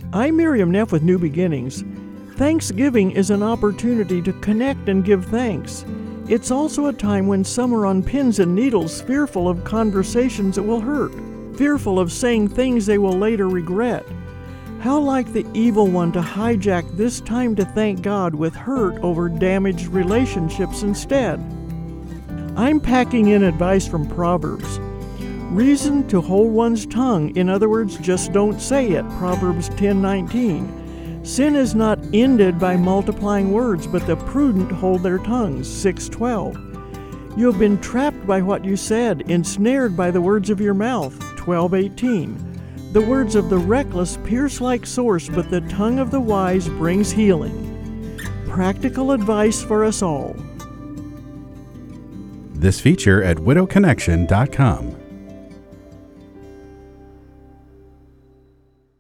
I'm Miriam Neff with New Beginnings. Thanksgiving is an opportunity to connect and give thanks. It's also a time when some are on pins and needles, fearful of conversations that will hurt, fearful of saying things they will later regret. How like the evil one to hijack this time to thank God with hurt over damaged relationships instead. I'm packing in advice from Proverbs. Reason to hold one's tongue, in other words, just don't say it, Proverbs 10:19. Sin is not ended by multiplying words, but the prudent hold their tongues, 6:12. You have been trapped by what you said, ensnared by the words of your mouth, 12:18. The words of the reckless pierce like swords, but the tongue of the wise brings healing. Practical advice for us all. This feature at widowconnection.com.